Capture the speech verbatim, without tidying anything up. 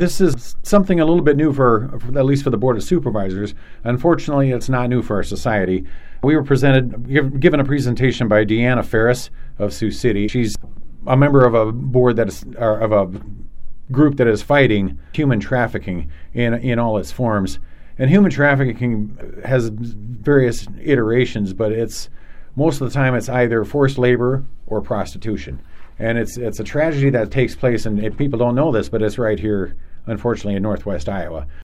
This is something a little bit new for, for, at least for the Board of Supervisors. Unfortunately, it's not new for our society. We were presented, given a presentation by Deanna Ferris of Sioux City. She's a member of a board that is, or of a group that is fighting human trafficking in in all its forms. And human trafficking has various iterations, but it's most of the time it's either forced labor or prostitution. And it's it's a tragedy that takes place, and people don't know this, but it's right here, unfortunately, in northwest Iowa.